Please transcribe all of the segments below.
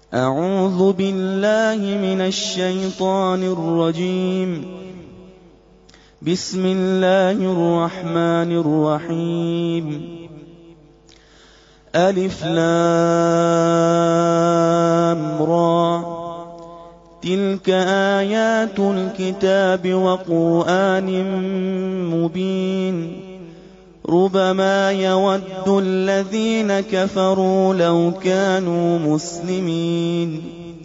أعوذ بالله من الشيطان الرجيم. بسم الله الرحمن الرحيم. ألف لام را، تلك آيات الكتاب وقرآن مبين. ربما يود الذين كفروا لو كانوا مسلمين.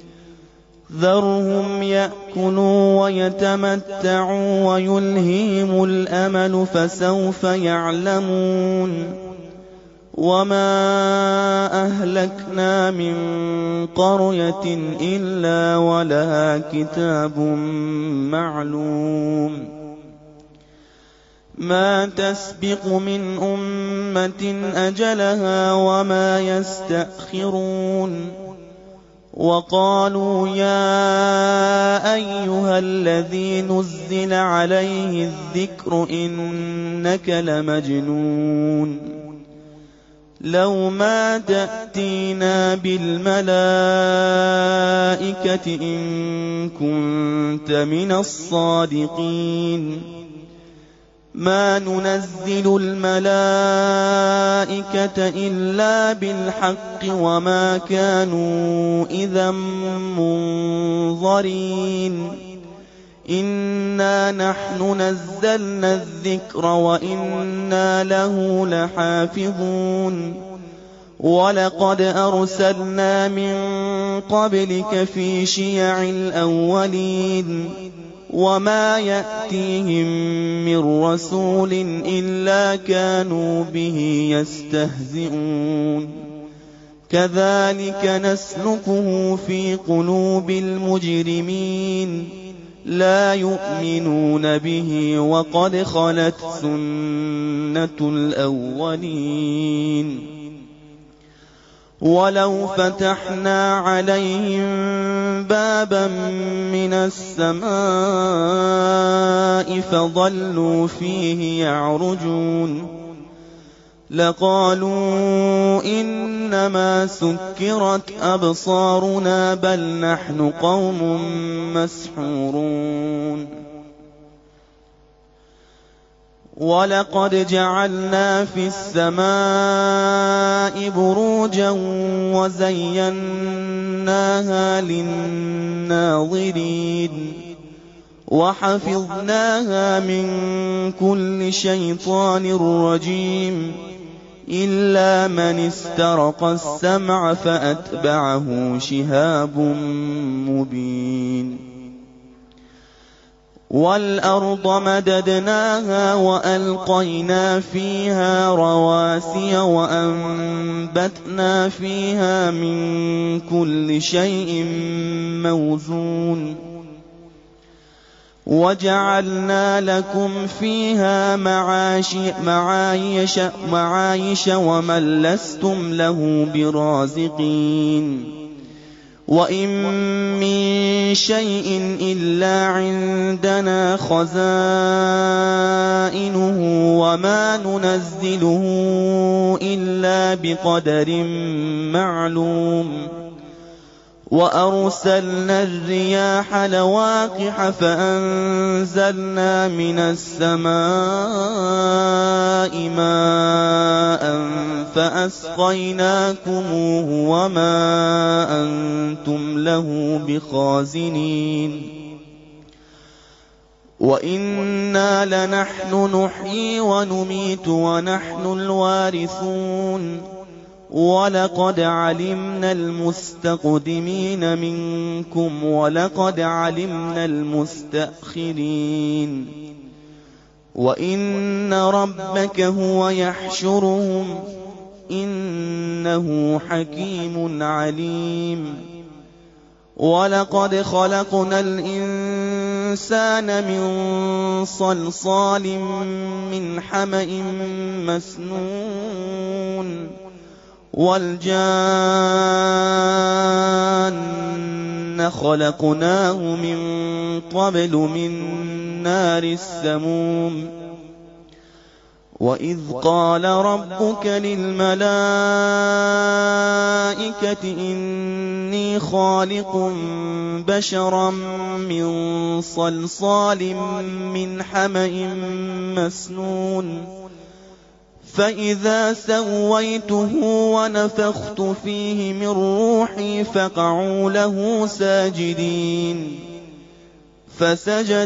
ذرهم يأكلوا ويتمتعوا ويلهيهم الأمل فسوف يعلمون. وما أهلكنا من قرية إلا ولها كتاب معلوم. ما تسبق من أمة أجلها وما يستأخرون. وقالوا يا أيها الذي نزل عليه الذكر إنك لمجنون. لو ما تأتينا بالملائكة إن كنت من الصادقين. ما ننزل الملائكة إلا بالحق وما كانوا إذا منظرين. إنا نحن نزلنا الذكر وإنا له لحافظون. ولقد أرسلنا من قبلك في شيع الأولين. وما يأتيهم من رسول إلا كانوا به يستهزئون. كذلك نسلكه في قلوب المجرمين. لا يؤمنون به وقد خلت سنة الأولين. ولو فتحنا عليهم بابا من السماء فظلوا فيه يعرجون لقالوا إنما سكرت أبصارنا بل نحن قوم مسحورون. ولقد جعلنا في السماء بروجا وزيناها للناظرين. وحفظناها من كل شيطان رجيم إلا من استرق السمع فأتبعه شهاب مبين. والأرض مددناها وألقينا فيها رواسي وأنبتنا فيها من كل شيء موزون. وجعلنا لكم فيها معايش ومن لستم له برازقين. وإن من شيء إلا عندنا خزائنه وما ننزله إلا بقدر معلوم. وأرسلنا الرياح لواقح فأنزلنا من السماء ماء فأسقيناكموه وما أنتم له بخازنين. وإنا لنحن نحيي ونميت ونحن الوارثون. ولقد علمنا المستقدمين منكم ولقد علمنا المستأخرين. وإن ربك هو يحشرهم إنه حكيم عليم. ولقد خلقنا الإنسان من صلصال من حمأ مسنون. والجان خلقناه من قبل من نار السموم. وإذ قال ربك للملائكة إني إني خالق بشرا من صلصال من حمأ مسنون فإذا سويته ونفخت فيه من روحي فقعوا له ساجدين فسجد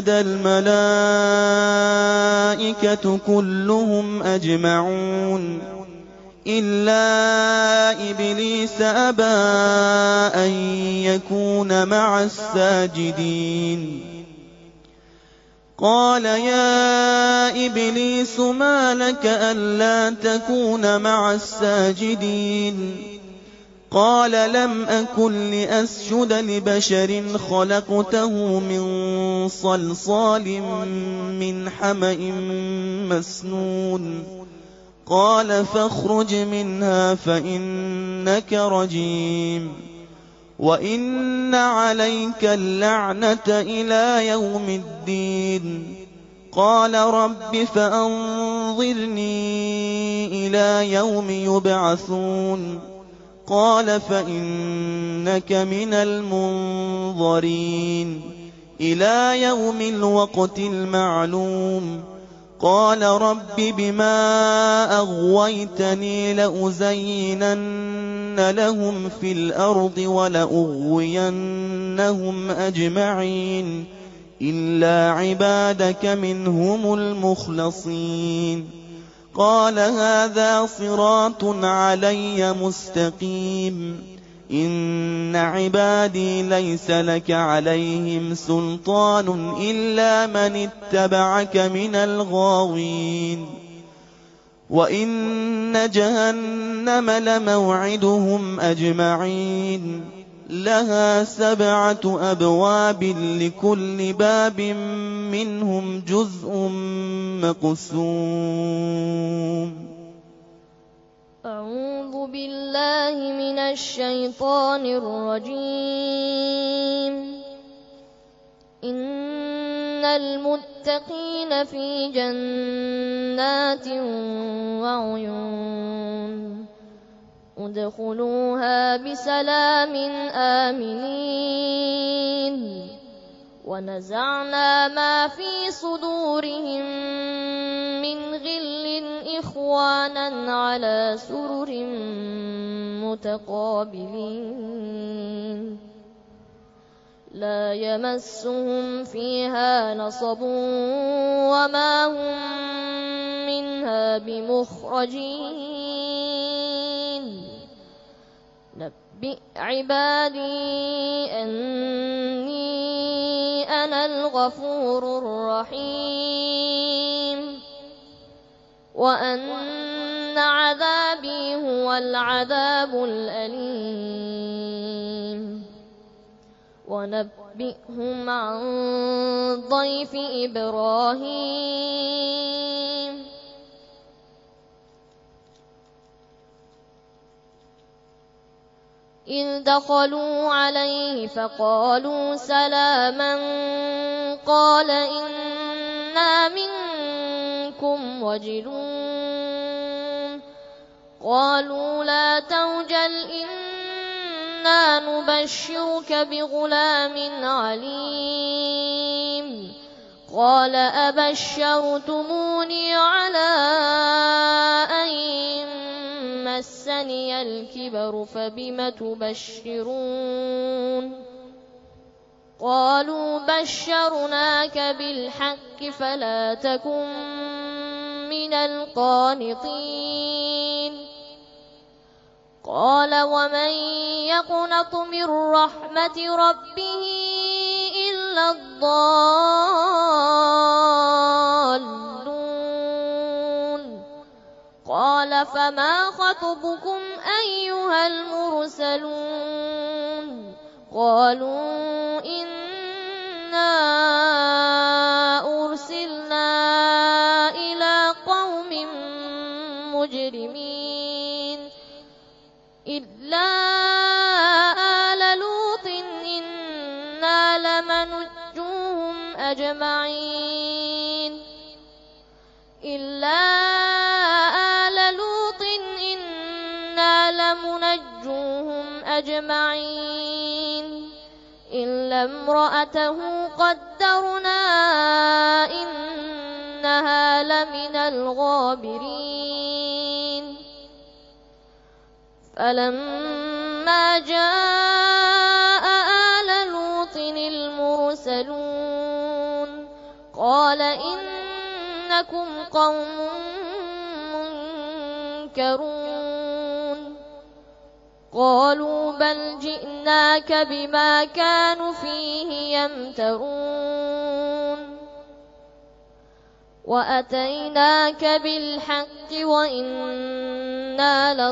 الملائكة كلهم أجمعون إلا إبليس أبى أن يكون مع الساجدين قال يا إبليس ما لك ألا تكون مع الساجدين قال لم أكن لأسجد لبشر خلقته من صلصال من حمأ مسنون قال فاخرج منها فإنك رجيم وإن عليك اللعنة إلى يوم الدين قال رب فأنظرني إلى يوم يبعثون قال فإنك من المنظرين إلى يوم الوقت المعلوم قال رب بما أغويتني لأزينن لهم في الأرض ولأغوينهم أجمعين إلا عبادك منهم المخلصين قال هذا صراط علي مستقيم إن عبادي ليس لك عليهم سلطان إلا من اتبعك من الغاوين وإن جهنم لموعدهم أجمعين لها 7 أبواب لكل باب منهم جزء مقسوم أعوذ بالله من الشيطان الرجيم إن المتقين في جنات وعيون ادخلوها بسلام آمنين ونزعنا ما في صدورهم من غل إخوانا على سرر متقابلين لا يمسهم فيها نصب وما هم منها بمخرجين نبئ عبادي أني أنا الغفور الرحيم وأن عذابي هو العذاب الأليم ونبئهم عن ضيف إبراهيم إذ دخلوا عليه فقالوا سلاما قال إنا منكم وجلون قالوا لا توجل إنا نبشرك بغلام عليم قال أبشرتموني على أن مسني الكبر فبم تبشرون قالوا بشرناك بالحق فلا تكن من القانطين قال ومن يقنط من رحمة ربه إلا الضالون قال فما خطبكم أيها المرسلون قالوا إنا أرسلنا إلى قوم مجرمين إلا آل لوط إنا لمنجوهم أجمعين إلا آل لوط إنا لمنجوهم أجمعين إلا امرأته قدرنا إنها لمن الغابرين فلما جاء آل لوط المرسلون قال إنكم قوم منكرون قالوا بل جئناك بما كانوا فيه يمترون وأتيناك بالحق وإنا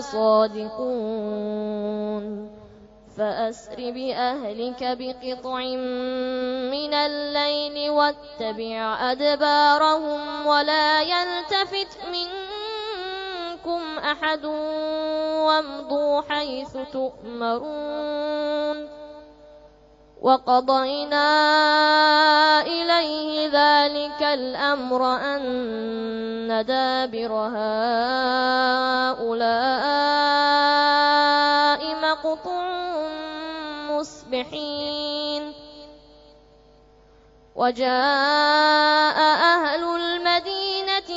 لصادقون فأسر بأهلك بقطع من الليل واتبع أدبارهم ولا يلتفت منكم أحد وامضوا حيث تؤمرون وقضينا إليه ذلك الأمر أن دابر هؤلاء مقطوع مصبحين وجاء أهل المدينة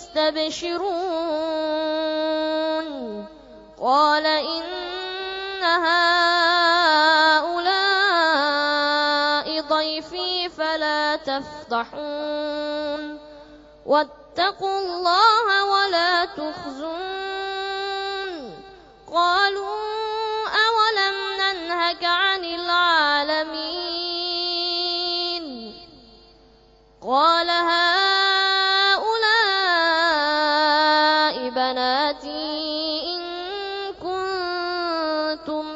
يستبشرون قال إن هؤلاء ضيفي فلا تفضحون واتقوا الله ولا تخزون قالوا أولم ننهك عن العالمين قال هؤلاء بناتي إن كنتم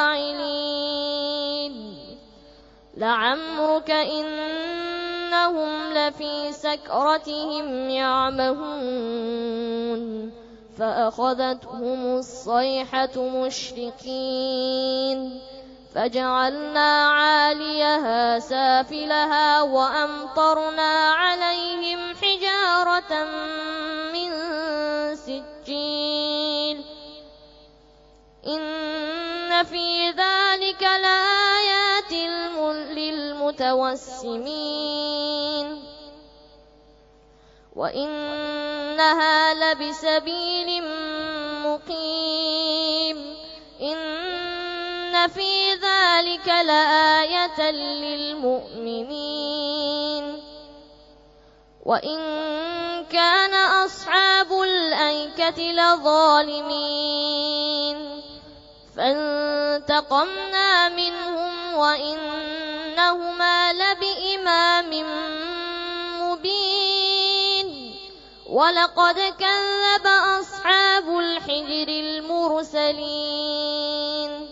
فاعلين لعمرك إنهم لفي سكرتهم يعمهون فأخذتهم الصيحة مشرقين فجعلنا عاليها سافلها وأمطرنا عليهم حجارة من سجيل إن في ذلك لآيات للمتوسمين وإنها لبسبيل مقيم إن في ذلك لآية للمؤمنين وإن كان أصحاب الأيكة لظالمين فانتقمنا منهم وإنهما لبإمام مبين ولقد كذب أصحاب الحجر المرسلين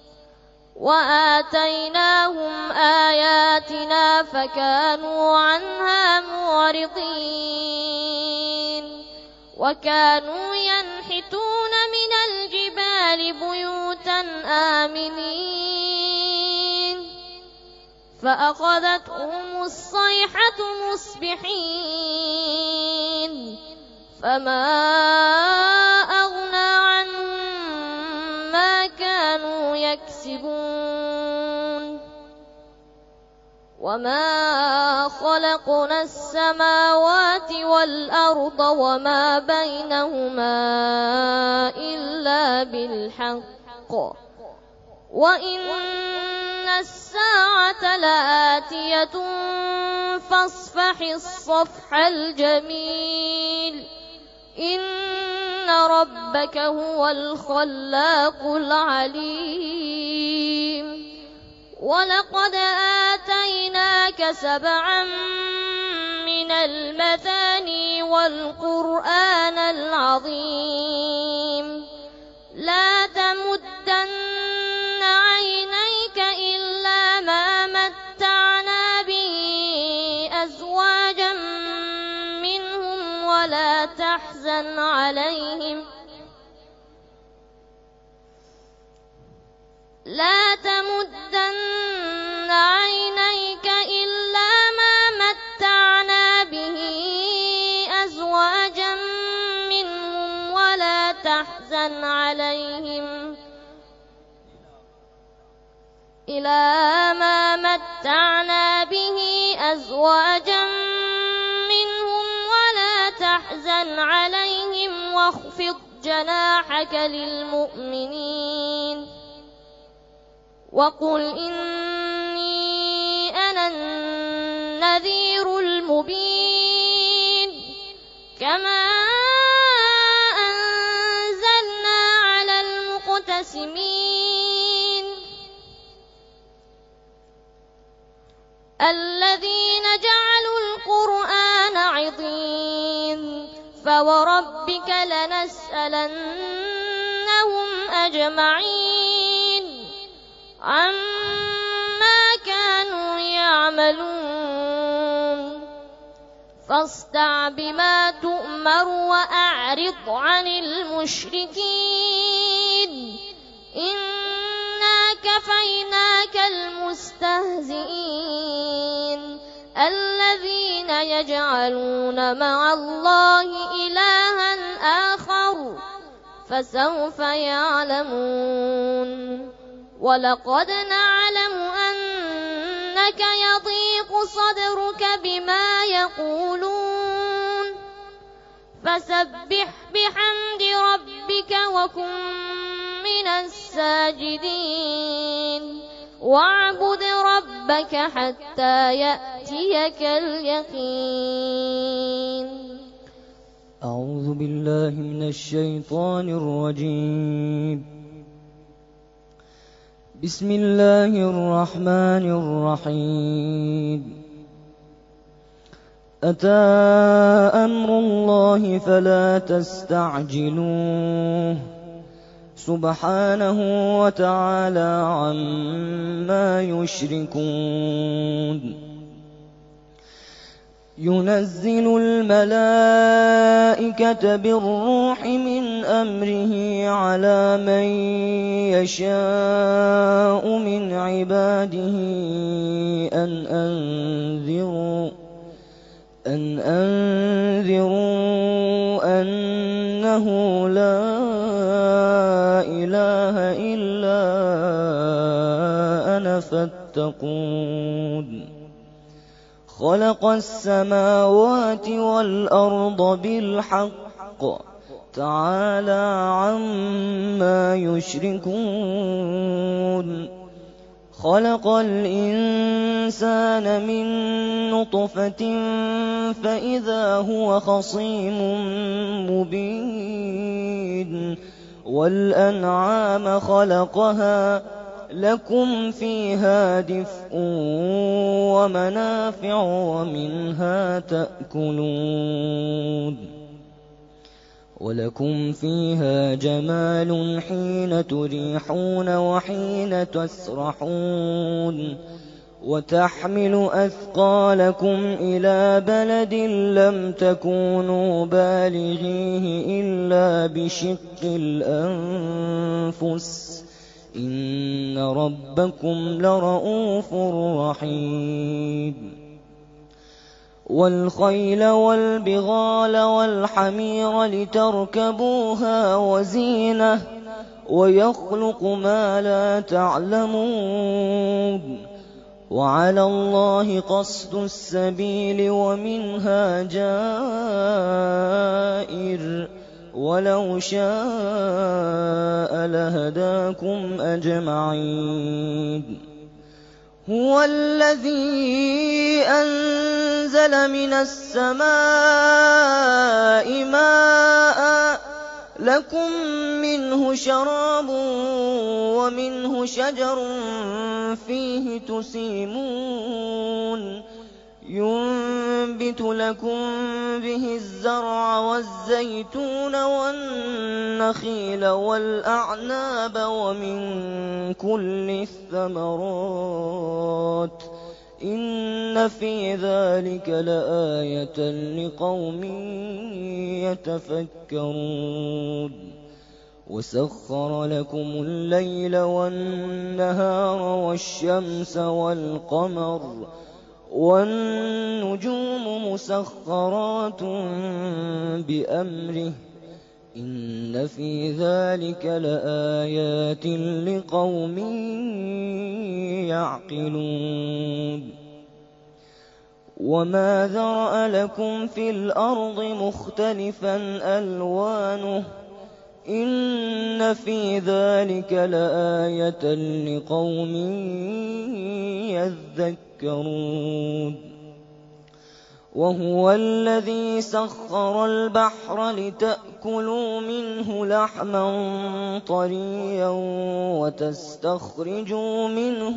وآتيناهم آياتنا فكانوا عنها معرضين وكانوا ينحتون من الجبال بيوتا آمنين فأخذتهم الصيحة مصبحين فما أغنى عنهم ما كانوا يكسبون وما خلقنا السماوات والأرض وما بينهما إلا بالحق وإن الساعة لآتية فاصفح الصفح الجميل إن ربك هو الخلاق العليم ولقد آتيناك 7 من المثاني والقرآن العظيم لا تمدن عينيك إلا ما متعنا به أزواجا منهم ولا تحزن عليهم لا تمدن عينيك إلا ما متعنا به أزواجا منهم ولا تحزن عليهم إلى ما متعنا به أزواجا منهم ولا تحزن عليهم واخفض جناحك للمؤمنين وقل إني أنا النذير المبين كما أنزلنا على المقتسمين الذين جعلوا القرآن عضين فوربك لنسألنهم أجمعين عما كانوا يعملون فاصدع بما تؤمر وأعرض عن المشركين إنا كفيناك المستهزئين الذين يجعلون مع الله إلها آخر فسوف يعلمون ولقد نعلم أنك يضيق صدرك بما يقولون فسبح بحمد ربك وكن من الساجدين واعبد ربك حتى يأتيك اليقين. أعوذ بالله من الشيطان الرجيم. بسم الله الرحمن الرحيم. أتى أمر الله فلا تستعجلوه سبحانه وتعالى عما يشركون. ينزل الملائكة بالروح من أمره على من يشاء من عباده أن أنذروا أنه لا إله إلا أنا فاتقون. خلق السماوات والأرض بالحق تعالى عما يشركون. خلق الإنسان من نطفة فإذا هو خصيم مبين. والأنعام خلقها لكم فيها دفء ومنافع ومنها تأكلون. ولكم فيها جمال حين تريحون وحين تسرحون. وتحمل أثقالكم إلى بلد لم تكونوا بالغيه إلا بشق الأنفس إن ربكم لرؤوف رحيم. والخيل والبغال والحمير لتركبوها وزينة ويخلق ما لا تعلمون. وعلى الله قصد السبيل ومنها جائر ولو شاء لهداكم أجمعين. هو الذي أنزل من السماء ماء لكم منه شراب ومنه شجر فيه تسيمون. ينبت لكم به الزرع والزيتون والنخيل والأعناب ومن كل الثمرات إن في ذلك لآية لقوم يتفكرون. وسخر لكم الليل والنهار والشمس والقمر والنجوم مسخرات بأمره إِنَّ فِي ذَلِكَ لَآيَاتٍ لِقَوْمٍ يَعْقِلُونَ وَمَا ذَرَأَ لَكُمْ فِي الْأَرْضِ مُخْتَلِفًا أَلْوَانُهُ إِنَّ فِي ذَلِكَ لَآيَةً لِقَوْمٍ يَذَّكَّرُونَ وَهُوَ الَّذِي سَخَّرَ الْبَحْرَ لِتَأْكُلُوا مِنْهُ لَحْمًا طَرِيًّا وَتَسْتَخْرِجُوا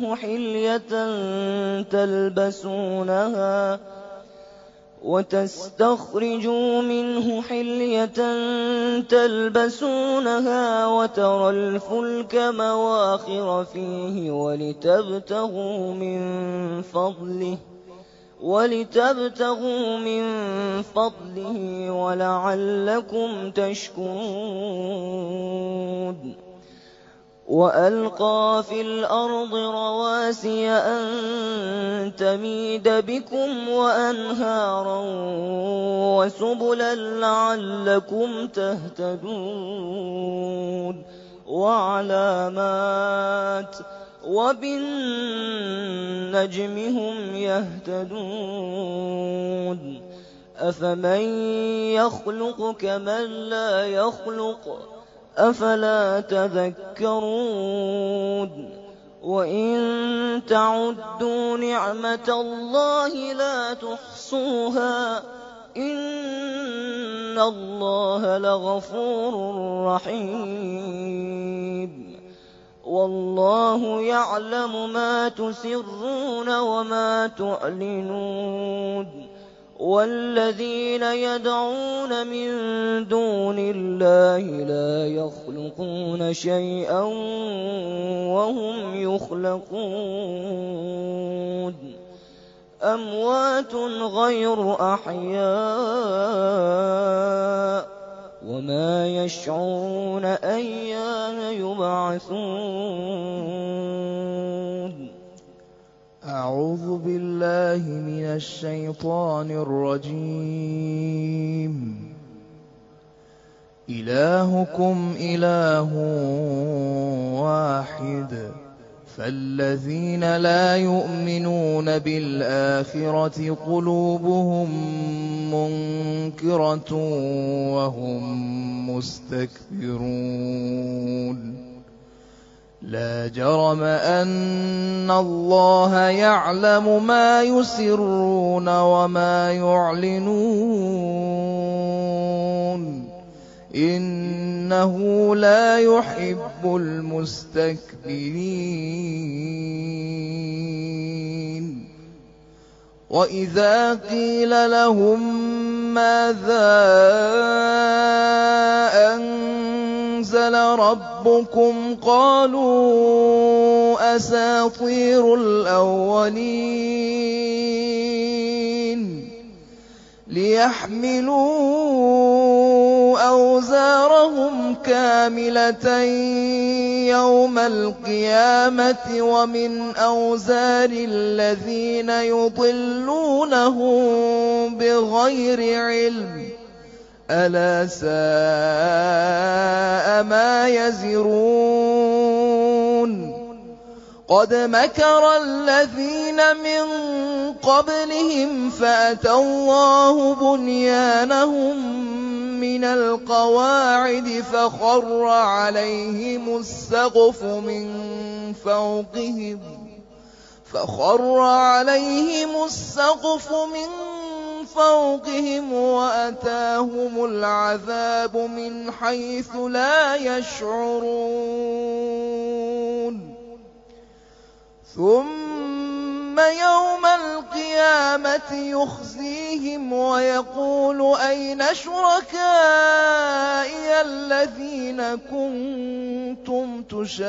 مِنْهُ حِلْيَةً تَلْبَسُونَهَا وَتَرَى الْفُلْكَ مَوَاخِرَ فِيهِ وَلِتَبْتَغُوا مِنْ فَضْلِهِ وَلَعَلَّكُمْ تَشْكُرُونَ وَأَلْقَىٰ فِي الْأَرْضِ رَوَاسِيَ أَن تَمِيدَ بِكُمْ وَأَنْهَارًا وَسُبُلًا لَّعَلَّكُمْ تَهْتَدُونَ وَعَلَامَاتٍ ۚ وَبِالنَّجْمِ هُمْ يَهْتَدُونَ أَفَمَن يَخْلُقُ كَمَن لَّا يَخْلُقُ ۗ أَفَلَا تَذَكَّرُونَ وَإِن تَعُدُّوا نِعْمَةَ اللَّهِ لَا تُحْصُوهَا ۗ إِنَّ اللَّهَ لَغَفُورٌ رَّحِيمٌ وَاللَّهُ يَعْلَمُ مَا تُسِرُّونَ وَمَا تُعْلِنُونَ وَالَّذِينَ يَدْعُونَ مِن دُونِ اللَّهِ لَا يَخْلُقُونَ شَيْئًا وَهُمْ يُخْلَقُونَ أَمْوَاتٌ غَيْرُ أَحْيَاءٍ وَمَا يَشْعُرُونَ أَيَّانَ يُبْعَثُونَ أعوذ بالله من الشيطان الرجيم إلهكم إله واحد فالذين لا يؤمنون بالآخرة قلوبهم منكرة وهم مستكبرون لا جرم أن الله يعلم ما يسرون وما يعلنون إنه لا يحب المستكبرين وإذا قيل لهم ماذا أنزل ربكم قالوا أساطير الأولين ليحملوا أوزارهم كاملة يوم القيامة ومن أوزار الذين يضلونهم بغير علم ألا ساء ما يزرون قد مكر الذين من قبلهم فأتى الله بنيانهم من القواعد فخر عليهم السقف من فوقهم وأتاهم العذاب من حيث لا يشعرون ثم يوم القيامة يخزيهم ويقول أين شركائي الذين كنتم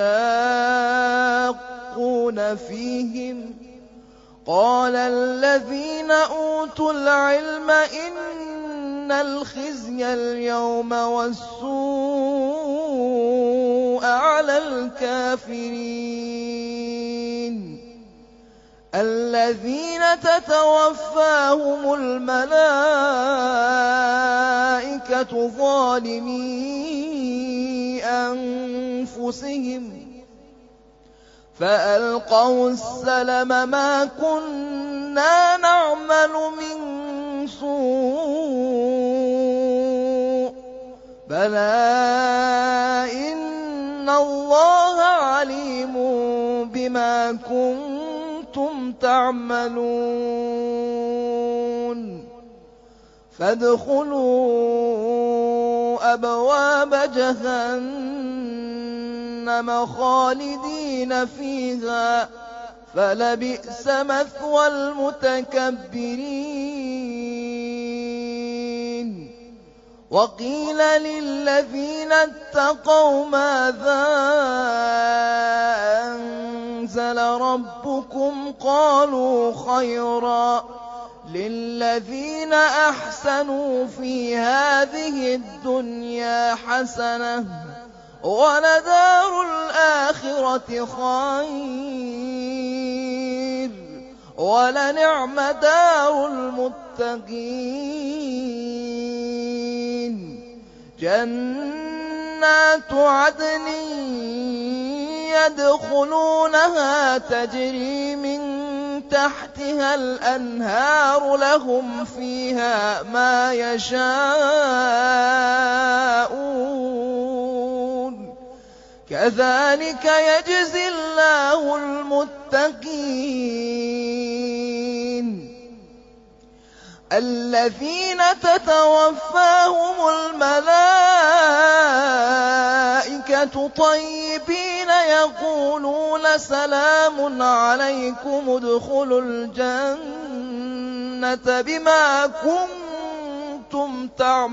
تشاقون فيهم قال الذين أوتوا العلم إن الخزي اليوم والسوء على الكافرين الذين تتوفاهم الملائكة ظالمي أنفسهم فألقوا السلم ما كنا نعمل من سوء بلى إن الله عليم بما كنتم تعملون فادخلوا أبواب جهنم خالدين فيها فلبئس مثوى المتكبرين وقيل للذين اتقوا ماذا أنزل ربكم قالوا خيرا للذين أحسنوا في هذه الدنيا حسنة ولدار الآخرة خير ولنعم دار المتقين جنات عدن يدخلونها تجري من تحتها الأنهار لهم فيها ما يشاءون كذلك يجزي الله المتقين الذين تتوفاهم الملائكة طيبين يقولون سلام عليكم ادخلوا الجنة بما كنتم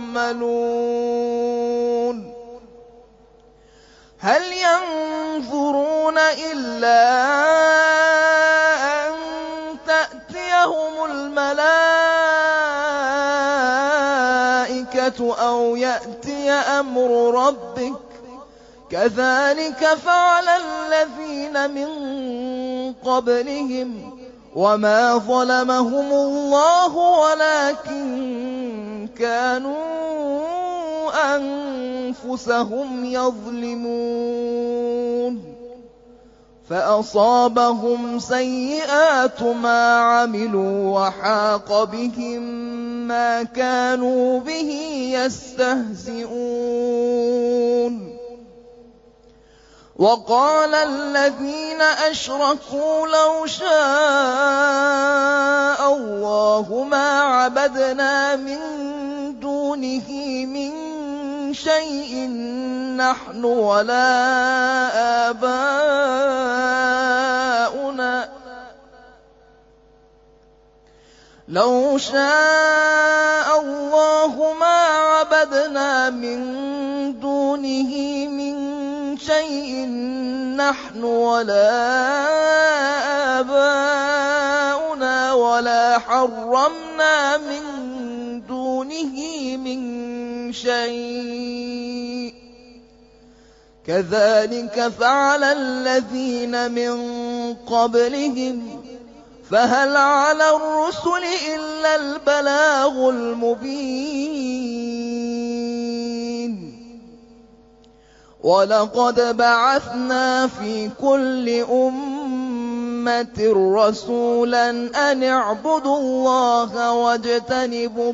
تعملون هل ينظرون إلا أن تأتيهم الملائكة أو يأتي أمر ربك كذلك فعل الذين من قبلهم وما ظلمهم الله ولكن كانوا أنفسهم يظلمون فأصابهم سيئات ما عملوا وحاق بهم ما كانوا به يستهزئون وقال الذين أشركوا لو شاء الله ما عبدنا من دونه من شيء نحن ولا آباؤنا لو شاء الله ما عبدنا من دونه من شيء نحن ولا آباؤنا ولا حرمنا من دونه من شيء كذلك فعل الذين من قبلهم فهل على الرسل إلا البلاغ المبين ولقد بعثنا في كل أمة رسولا أن اعبدوا الله واجتنبوا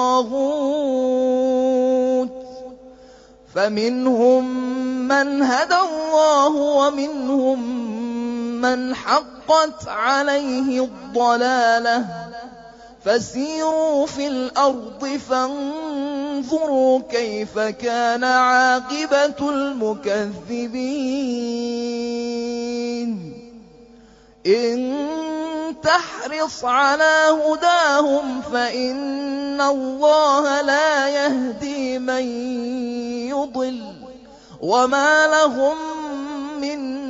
الطاغوت فمنهم من هدى الله ومنهم من حقت عليه الضلالة فسيروا في الأرض فانظروا كيف كان عاقبة المكذبين إن تحرص على هداهم فإن الله لا يهدي من يضل وما لهم من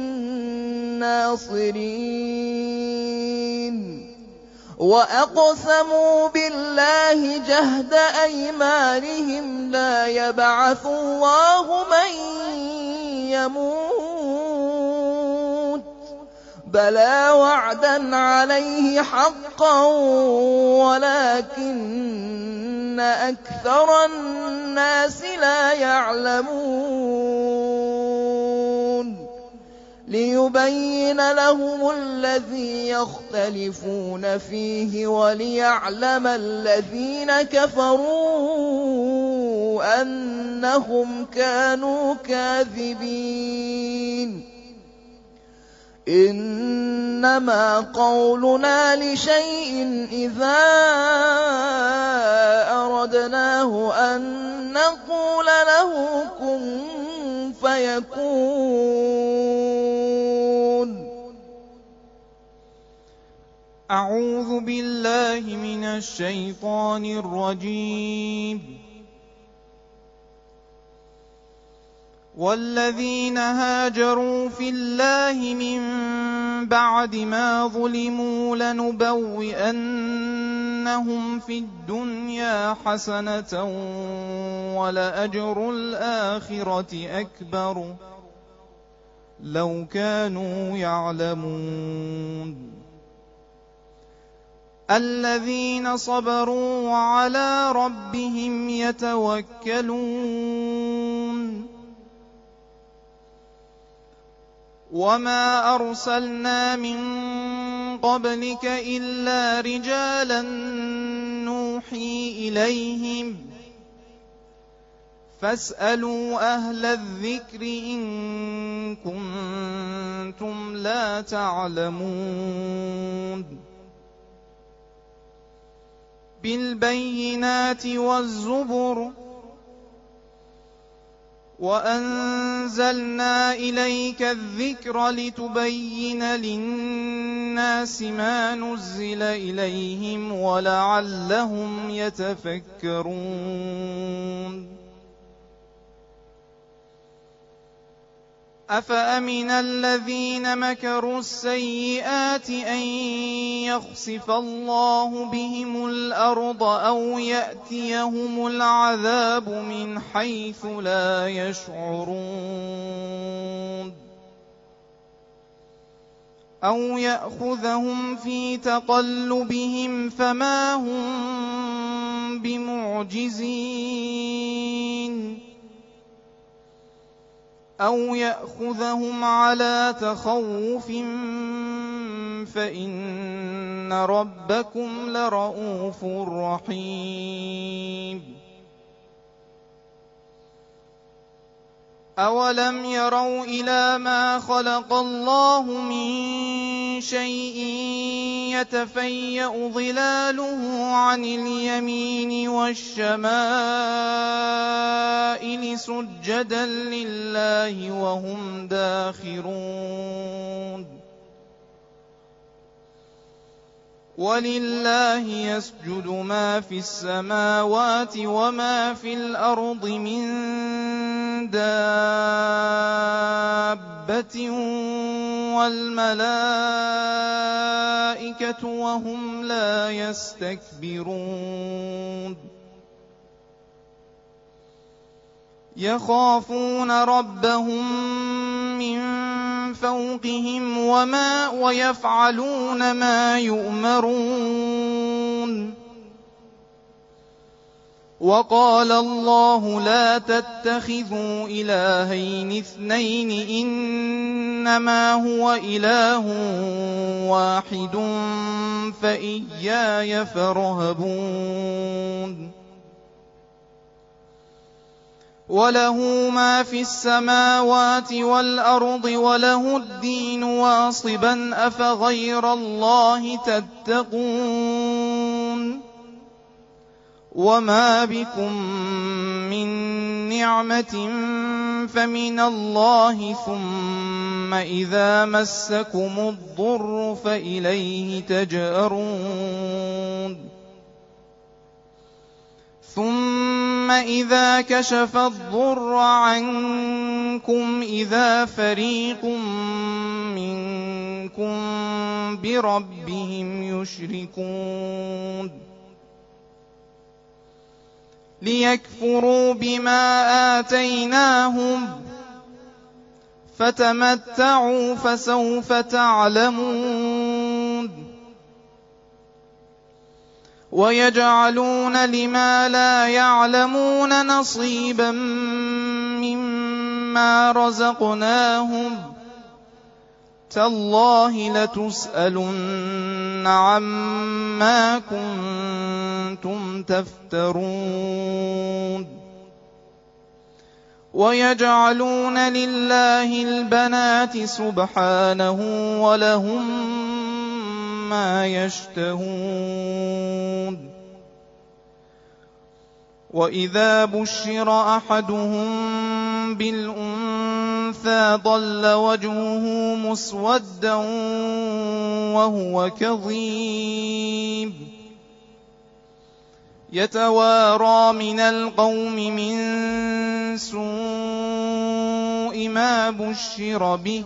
ناصرين وأقسموا بالله جهد أيمانهم لا يبعث الله من يموت بلى وعدا عليه حقا ولكن أكثر الناس لا يعلمون ليبين لهم الذي يختلفون فيه وليعلم الذين كفروا أنهم كانوا كاذبين إنما قولنا لشيء إذا أردناه أن نقول له كن فيكون. أعوذ بالله من الشيطان الرجيم. والذين هاجروا في الله من بعد ما ظلموا لنبوئنهم في الدنيا حسنة ولأجر الآخرة أكبر لو كانوا يعلمون. الذين صبروا وعلى ربهم يتوكلون. وما أرسلنا من قبلك إلا رجالا نوحي إليهم فاسألوا أهل الذكر إن كنتم لا تعلمون. بالبينات والزبر وأنزلنا إليك الذكر لتبين للناس ما نزل إليهم ولعلهم يتفكرون. أفأمن الذين مكروا السيئات أن يخسف الله بهم الأرض أو يأتيهم العذاب من حيث لا يشعرون أو يأخذهم في تقلبهم فما هم بمعجزين أو يأخذهم على تخوف فإن ربكم لرءوف رحيم. أولم يروا إلى ما خلق الله من شيء يتفيأ ظلاله عن اليمين والشمائل سجدا لله وهم داخرون. ولله يسجد ما في السماوات وما في الأرض من دابة والملائكة وهم لا يستكبرون. يخافون ربهم من فوقهم ويفعلون ما يؤمرون. وقال الله لا تتخذوا إلهين اثنين إنما هو إله واحد فإياي فارهبون. وله ما في السماوات والأرض وله الدين واصبا أفغير الله تتقون. وما بكم من نعمة فمن الله ثم إذا مسكم الضر فإليه تجأرون. ثم إذا كشف الضر عنكم إذا فريق منكم بربهم يشركون. ليكفروا بما آتيناهم فتمتعوا فسوف تعلمون ويجعلون لما لا يعلمون نصيبا مما رزقناهم تالله لتسألن عما كنتم تفترون ويجعلون لله البنات سبحانه ولهم ما يشتهون وإذا بشر أحدهم بالأنثى ظل وجهه مسودا وهو كظيم يتوارى من القوم من سوء ما بشر به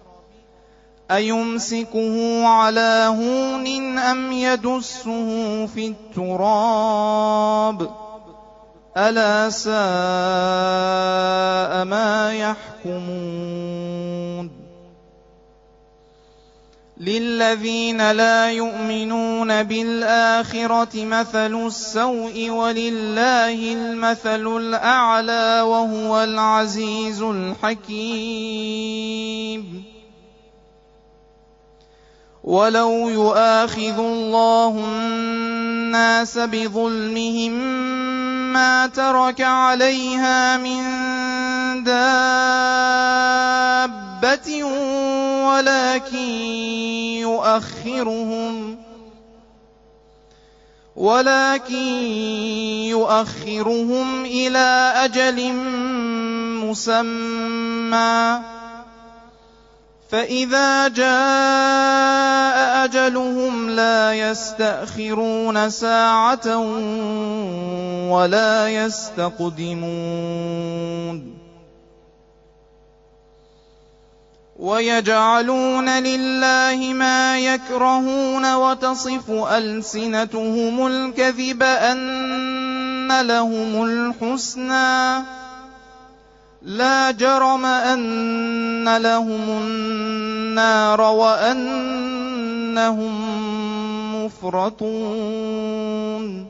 أيمسكه على هون أم يدسه في التراب ألا ساء ما يحكمون للذين لا يؤمنون بالآخرة مثل السوء ولله المثل الأعلى وهو العزيز الحكيم ولو يؤاخذ الله الناس بظلمهم ما ترك عليها من دابة ولكن يؤخرهم إلى أجل مسمى فإذا جاء أجلهم لا يستأخرون ساعة ولا يستقدمون ويجعلون لله ما يكرهون وتصف ألسنتهم الكذب أن لهم الحسنى لا جرم أن لهم النار وأنهم مفرطون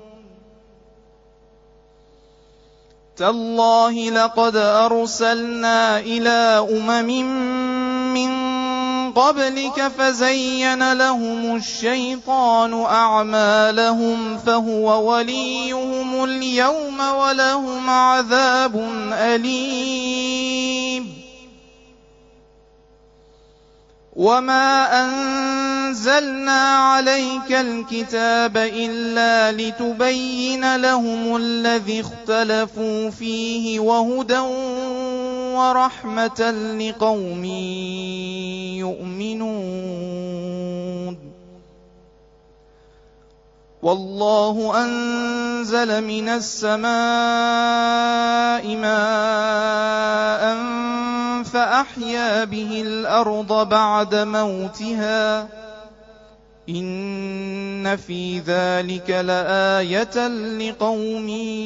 تالله لقد أرسلنا إلى أمم من قبلك فزين لهم الشيطان أعمالهم فهو وليهم اليوم ولهم عذاب أليم وما أنزلنا عليك الكتاب إلا لتبين لهم الذي اختلفوا فيه وهدى ورحمة لقوم يؤمنون والله أنزل من السماء ماء فأحيا به الأرض بعد موتها إن في ذلك لآية لقوم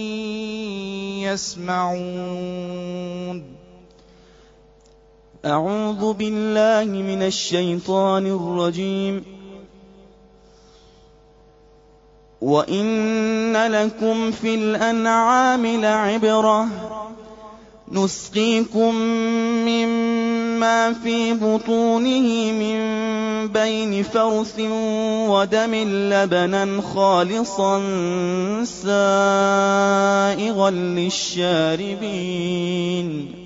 يسمعون أعوذ بالله من الشيطان الرجيم وإن لكم في الأنعام لعبرة نسقيكم مما في بطونه من بين فرث ودم لبنا خالصا سائغا للشاربين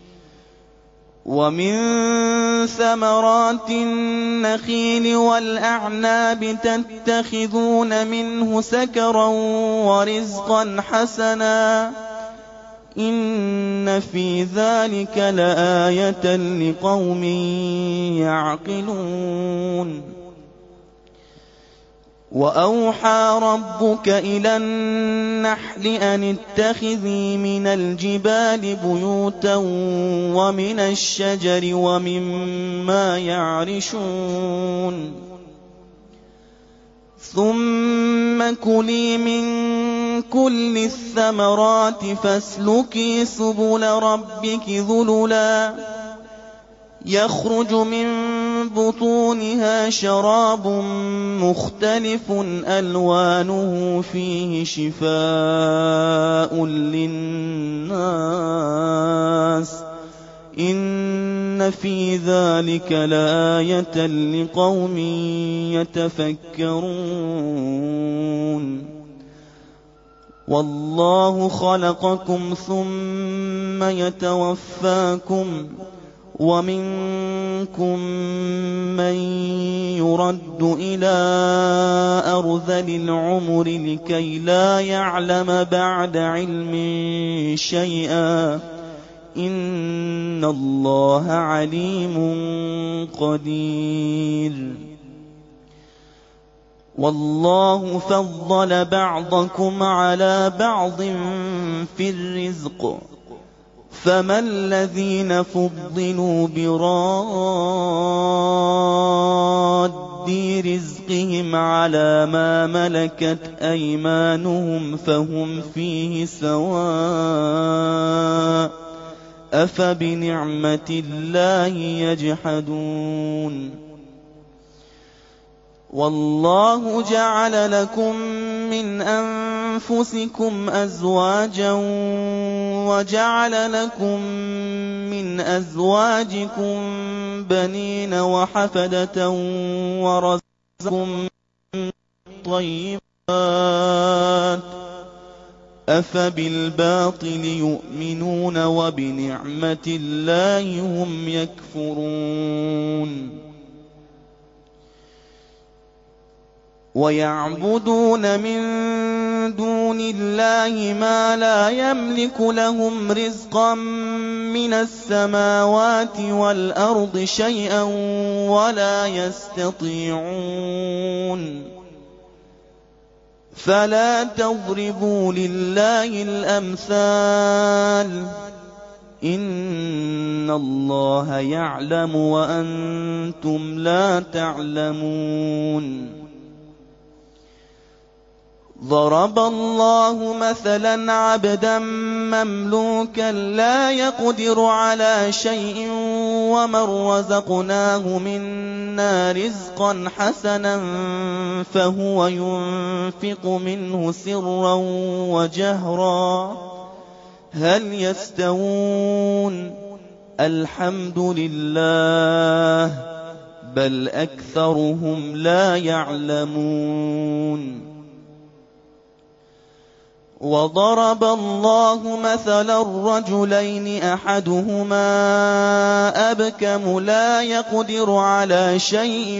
ومن ثمرات النخيل والأعناب تتخذون منه سكرا ورزقا حسنا إن في ذلك لآية لقوم يعقلون وأوحى ربك إلى النحل أن اتخذي من الجبال بيوتا ومن الشجر ومما يعرشون ثم كلي من كل الثمرات فاسلكي سبل ربك ذللا يخرج من بطونها شراب مختلف ألوانه فيه شفاء للناس إن في ذلك لآية لقوم يتفكرون والله خلقكم ثم يتوفاكم ومنكم من يرد إلى أرذل العمر لكي لا يعلم بعد علم شيئا إن الله عليم قدير والله فضل بعضكم على بعض في الرزق فما الذين فضلوا براد رزقهم على ما ملكت أيمانهم فهم فيه سواء أفبنعمة الله يجحدون والله جعل لكم من أنفسكم أزواجا وجعل لكم من أزواجكم بنين وحفدة ورزقكم من الطيبات أفبالباطل يؤمنون وبنعمة الله هم يكفرون ويعبدون من دون الله ما لا يملك لهم رزقا من السماوات والأرض شيئا ولا يستطيعون فلا تضربوا لله الأمثال إن الله يعلم وأنتم لا تعلمون ضرب الله مثلا عبدا مملوكا لا يقدر على شيء ومن رزقناه منا رزقا حسنا فهو ينفق منه سرا وجهرا هل يستوون الحمد لله بل أكثرهم لا يعلمون وضرب الله مثلا رجلين أحدهما أبكم لا يقدر على شيء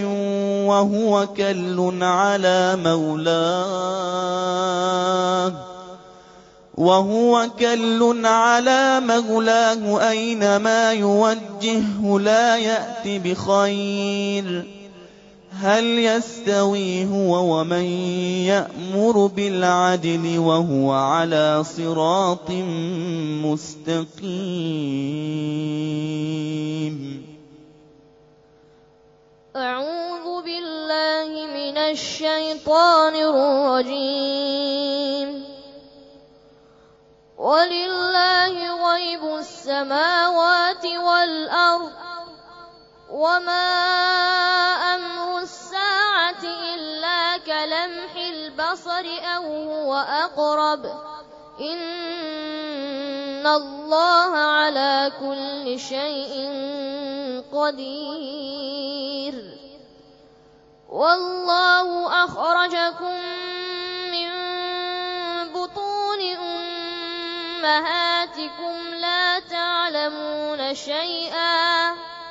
وهو كل على مولاه أينما يوجهه لا يأتي بخير هل يستوي هو ومن يأمر بالعدل وهو على صراط مستقيم أعوذ بالله من الشيطان الرجيم ولله غيب السماوات والأرض وما أمر الساعة إلا كلمح البصر أو هو أقرب إن الله على كل شيء قدير والله أخرجكم من بطون أمهاتكم لا تعلمون شيئا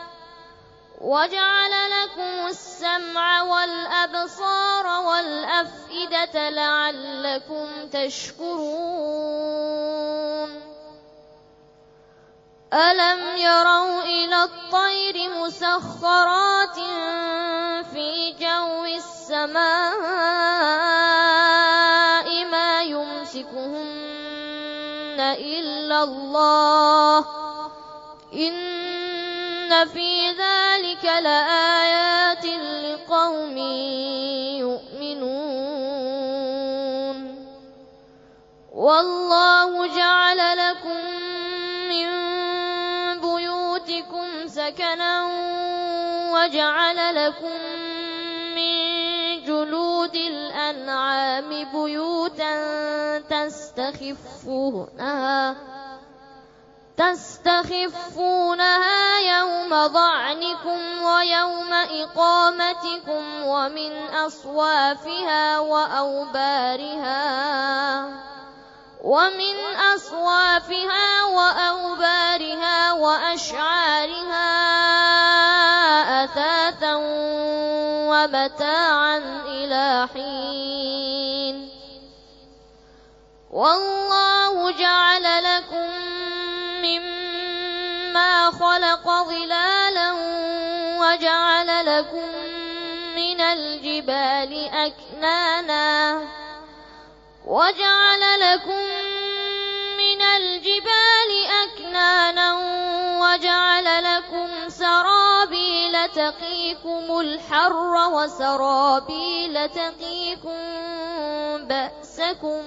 وجعل لكم السمع والأبصار والأفئدة لعلكم تشكرون ألم يروا إلى الطير مسخرات في جو السماء ما يمسكهن إلا الله إن في ذلك لآيات لقوم يؤمنون والله جعل لكم من بيوتكم سكنا وجعل لكم من جلود الأنعام بيوتا تستخفونها يوم ظعنكم ويوم إقامتكم ومن أصوافها وأوبارها وأشعارها أثاثا ومتاعا إلى حين. والله جعل لكم مما خلق ظلالا وجعل لكم من الجبال أكنانا وجعل لكم سرابيل تقيكم الحر وسرابيل تقيكم بأسكم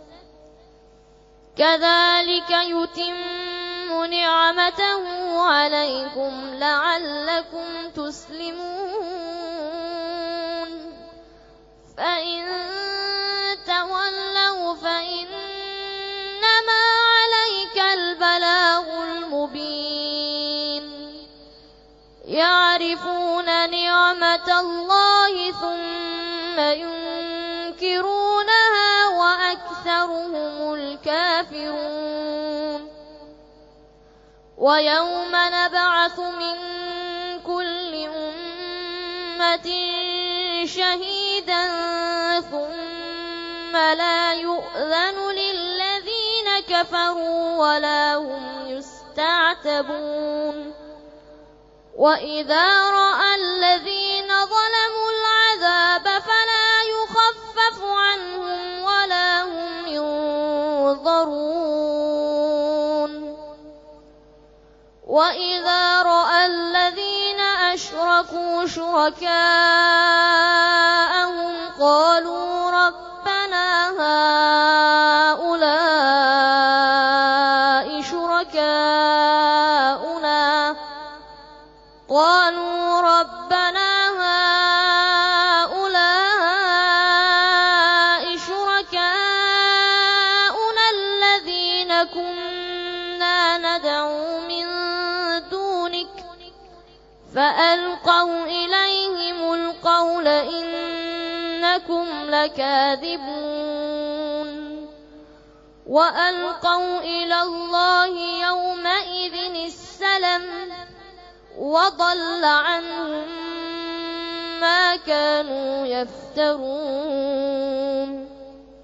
كذلك يتم نعمته عليكم لعلكم تسلمون. فإن تولوا فإنما عليك البلاغ المبين. يعرفون نعمة الله ثم ينكرونها وأكثرهم الكافرون. ويوم نبعث من كل أمة شهيدا ثم لا يؤذن للذين كفروا ولا هم يستعتبون. وإذا رأى الذين ظلموا العذاب فلا يخفف عنهم ولا هم ينظرون. وإذا رأى الذين أشركوا شركاءهم قالوا ربنا هؤلاء شركاؤنا الذين كنا ندعو من دونك فألقوا إليهم القول إنكم لكاذبون. وألقوا إلى الله يومئذ السلم وضل عنهم ما كانوا يفترون.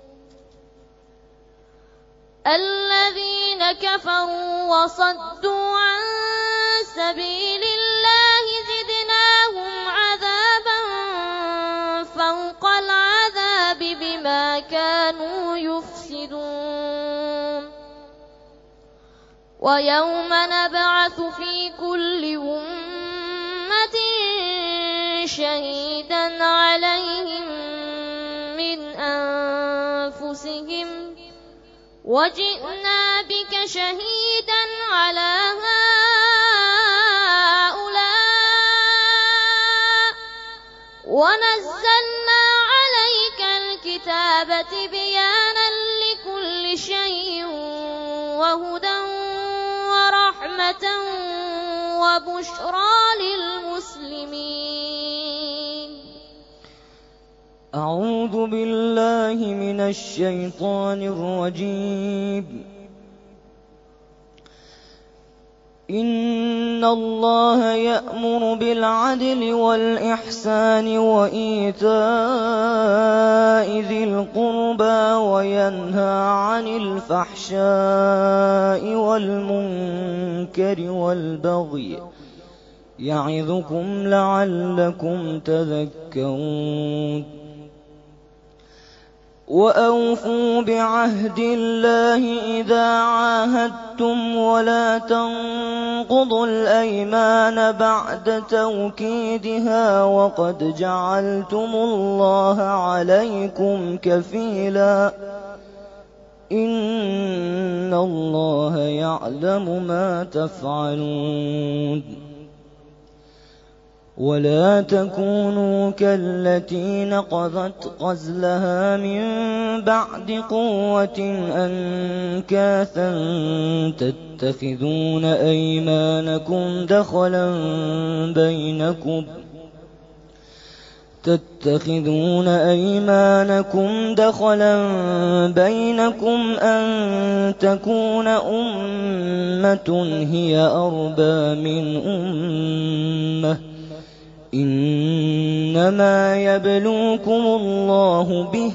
الذين كفروا وصدوا عن سبيل الله زدناهم عذابا فوق العذاب بما كانوا يفسدون. ويوم نبعث في كل أمة شهيدا عليهم من أنفسهم وجئنا بك شهيدا على هؤلاء ونزلنا عليك الكتاب تبيانا لكل شيء وهدى ورحمة وبشرى للمسلمين. أعوذ بالله من الشيطان الرجيم. إن الله يأمر بالعدل والإحسان وإيتاء ذي القربى وينهى عن الفحشاء والمنكر والبغي يعظكم لعلكم تذكرون. وأوفوا بعهد الله إذا عاهدتم ولا تنقضوا الأيمان بعد توكيدها وقد جعلتم الله عليكم كفيلا إن الله يعلم ما تفعلون. ولا تكونوا كالتي نقضت غزلها من بعد قوة أنكاثا تتخذون أيمانكم دخلا بينكم أن تكون أمة هي أربى من أمة إنما يبلوكم الله به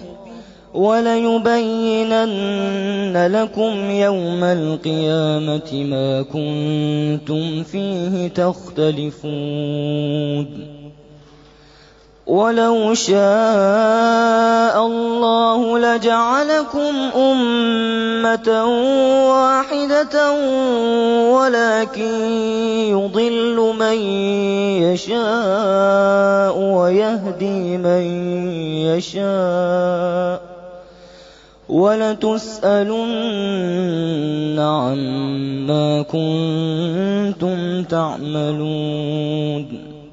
وليبينن لكم يوم القيامة ما كنتم فيه تختلفون ولو شاء الله لجعلكم أمة واحدة ولكن يضل من يشاء ويهدي من يشاء ولتسألن عما كنتم تعملون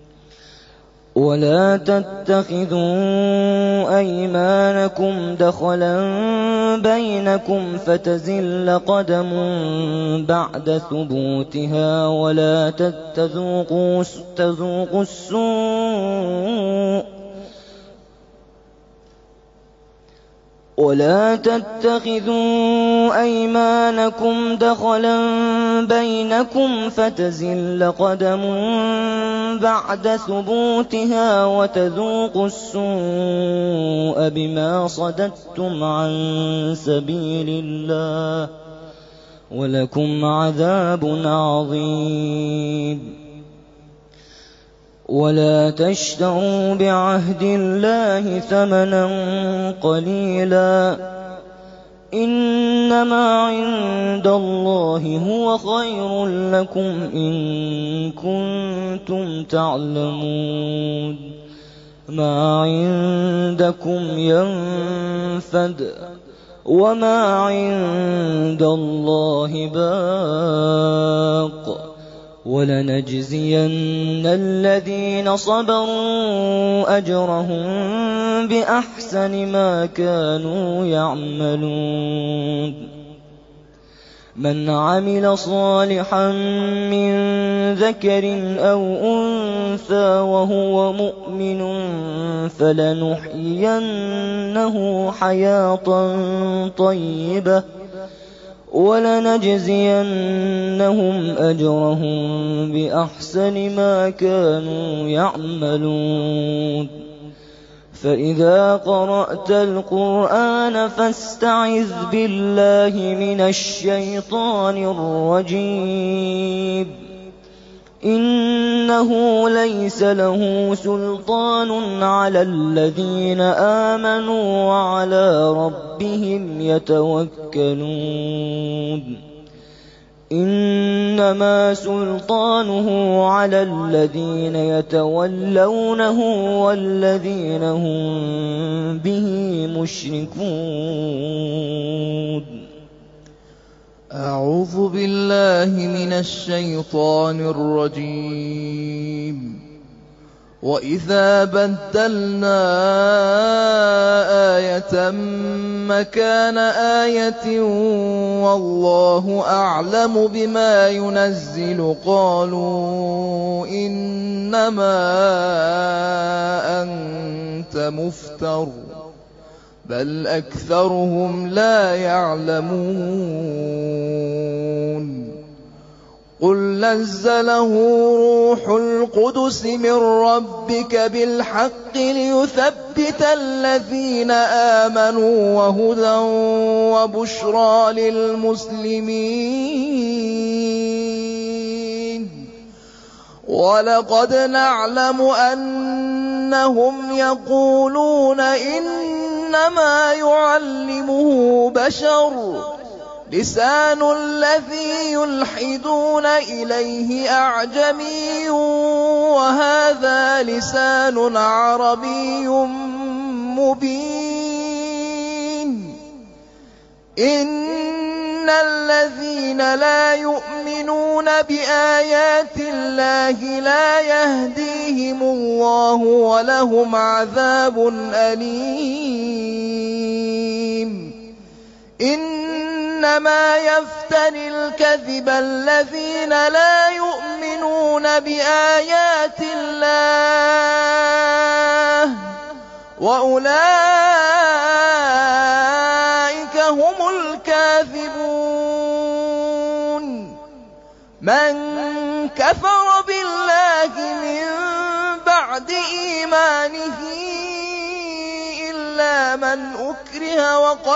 ولا تتخذوا أيمانكم دخلا بينكم فتزل قدم بعد ثبوتها ولا تتخذوا أيمانكم دخلا بينكم فتزل قدم بعد ثبوتها وتذوقوا السوء بما صددتم عن سبيل الله ولكم عذاب عظيم ولا تشتروا بعهد الله ثمنا قليلا إنما عند الله هو خير لكم إن كنتم تعلمون ما عندكم ينفد وما عند الله باق ولنجزين الذين صبروا أجرهم بأحسن ما كانوا يعملون من عمل صالحا من ذكر أو أنثى وهو مؤمن فلنحيينه حياة طيبة ولنجزينهم أجرهم بأحسن ما كانوا يعملون فإذا قرأت القرآن فاستعذ بالله من الشيطان الرجيم إنه ليس له سلطان على الذين آمنوا وعلى ربهم يتوكلون إنما سلطانه على الذين يتولونه والذين هم به مشركون أعوذ بالله من الشيطان الرجيم وإذا بدلنا آية مكان آية والله أعلم بما ينزل قالوا إنما أنت مفتر بل أكثرهم لا يعلمون قل نزله روح القدس من ربك بالحق ليثبت الذين آمنوا وهدى وبشرى للمسلمين ولقد نعلم أنهم يقولون إنما يعلمه بشر لسان الذي يلحدون إليه أعجمي وهذا لسان عربي مبين إن الذين لا يؤمنون بآيات الله لا يهديهم الله ولهم عذاب أليم إنما يفتري الكذب الذين لا يؤمنون بآيات الله وأولئك هم الكاذبون من كفر بالله من بعد إيمانه إلا من أكره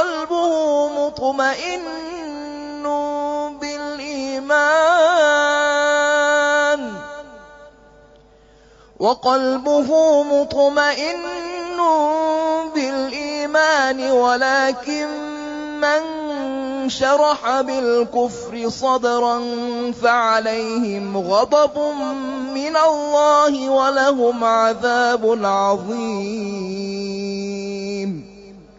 وقلبه مطمئن بالإيمان ولكن من شرح بالكفر صدرا فعليهم غضب من الله ولهم عذاب عظيم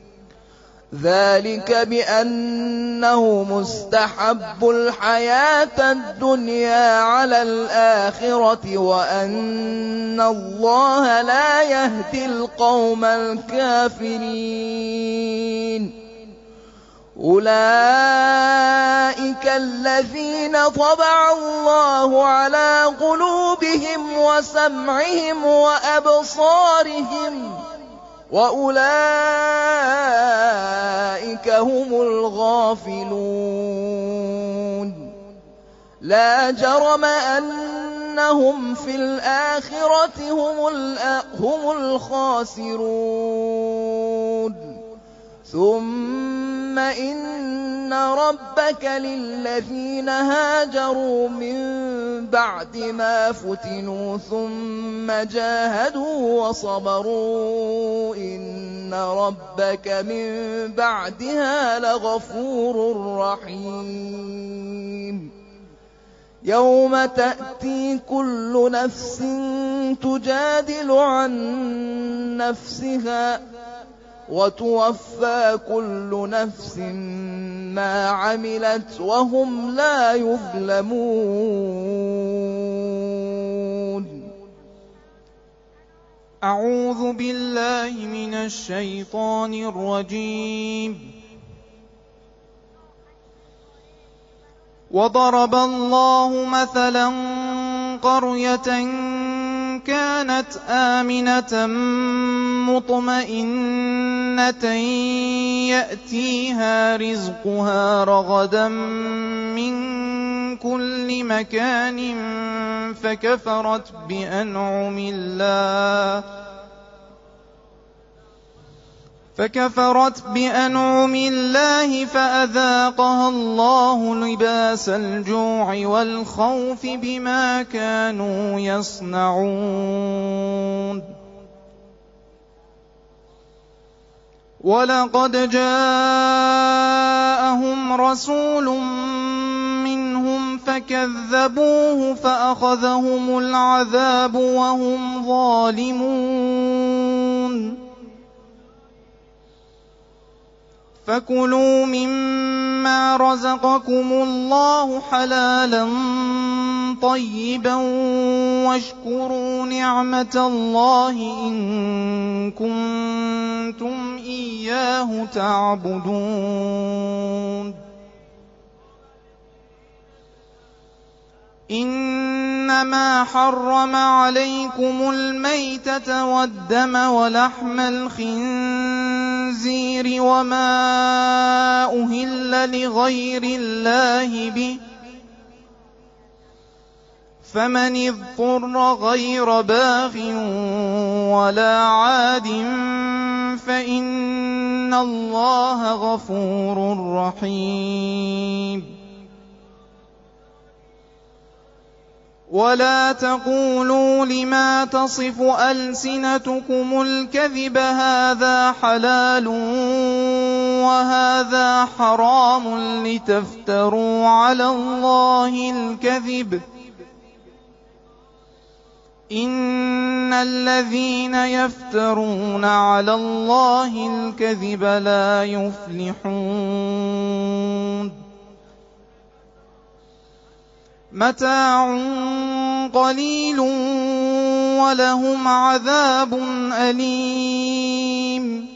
ذلك بأنه مستحب الحياة الدنيا على الآخرة وأن الله لا يهدي القوم الكافرين أولئك الذين طبع الله على قلوبهم وسمعهم وأبصارهم وأولئك هم الغافلون لا جرم أنهم في الآخرة هم الخاسرون ثم إن ربك للذين هاجروا من بعد ما فتنوا ثم جاهدوا وصبروا إن ربك من بعدها لغفور رحيم يوم تأتي كل نفس تجادل عن نفسها وتوفى كل نفس ما عملت وهم لا يظلمون. أعوذ بالله من الشيطان الرجيم. وضرب الله مثلا قرية كانت آمنة مطمئنة يأتيها رزقها رغدا من كل مكان فكفرت بأنعم الله فأذاقها الله لباس الجوع والخوف بما كانوا يصنعون. ولقد جاءهم رسول منهم فكذبوه فأخذهم العذاب وهم ظالمون. فكلوا مما رزقكم الله حلالا طيبا واشكروا نعمة الله إن كنتم إياه تعبدون. إنما حرم عليكم الميتة والدم ولحم الخنزير وما أهل لغير الله به فمن اضطر غير باغ ولا عاد فإن الله غفور رحيم. ولا تقولوا لما تصف ألسنتكم الكذب هذا حلال وهذا حرام لتفتروا على الله الكذب إن الذين يفترون على الله الكذب لا يفلحون. متاع قليل ولهم عذاب أليم.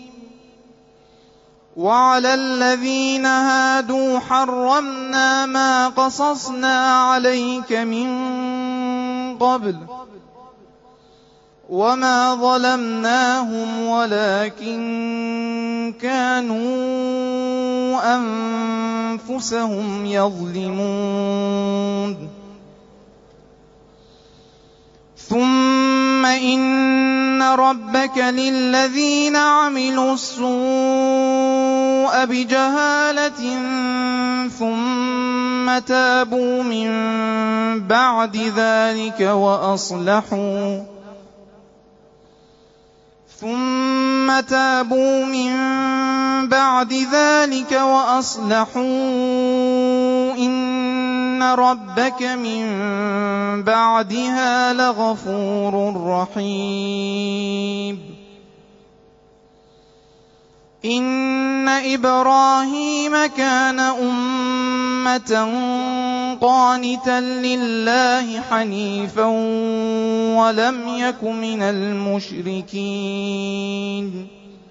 وعلى الذين هادوا حرمنا ما قصصنا عليك من قبل وما ظلمناهم ولكن كانوا أنفسهم يظلمون. ثم إن ربك للذين عملوا السوء بجهالة ثم تابوا من بعد ذلك وأصلحوا إن ربك من بعدها لغفور رحيم. إن إبراهيم كان أمة قانتا لله حنيفا ولم يك من المشركين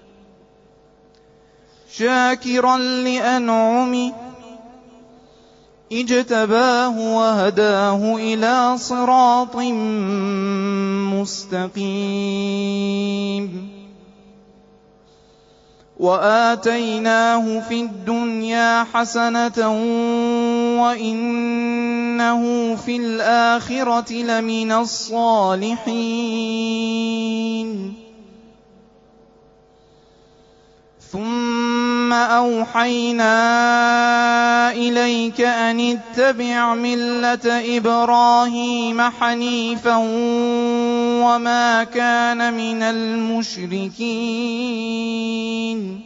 شاكرا لأنعمه اجتباه وهداه إلى صراط مستقيم. وآتيناه في الدنيا حسنة وإنه في الآخرة لمن الصالحين. ثم أوحينا إليك أن اتبع ملة إبراهيم حنيفا وما كان من المشركين.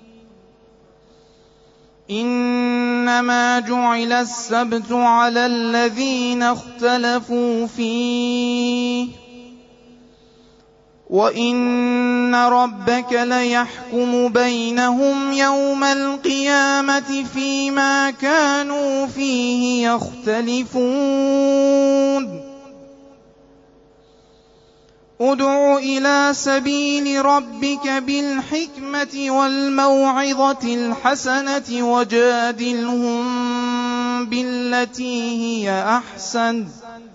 إنما جعل السبت على الذين اختلفوا فيه وإن ربك ليحكم بينهم يوم القيامة فيما كانوا فيه يختلفون. ادع إلى سبيل ربك بالحكمة والموعظة الحسنة وجادلهم بالتي هي أحسن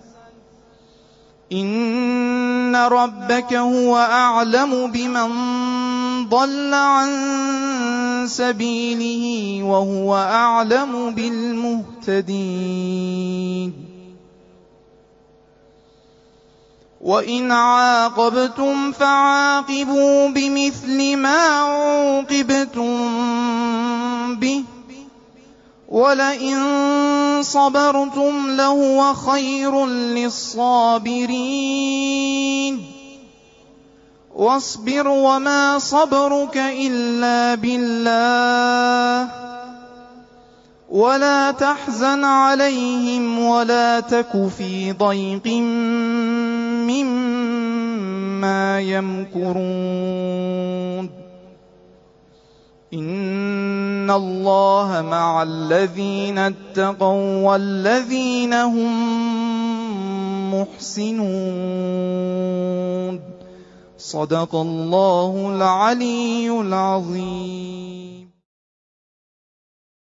إن ربك هو أعلم بمن ضل عن سبيله وهو أعلم بالمهتدين. وإن عاقبتم فعاقبوا بمثل ما عوقبتم به ولئن صبرتم لهو خير للصابرين. واصبر وما صبرك إلا بالله ولا تحزن عليهم ولا تك في ضيق مما يمكرون. إن الله مع الذين اتقوا والذين هم محسنون. صدق الله العلي العظيم.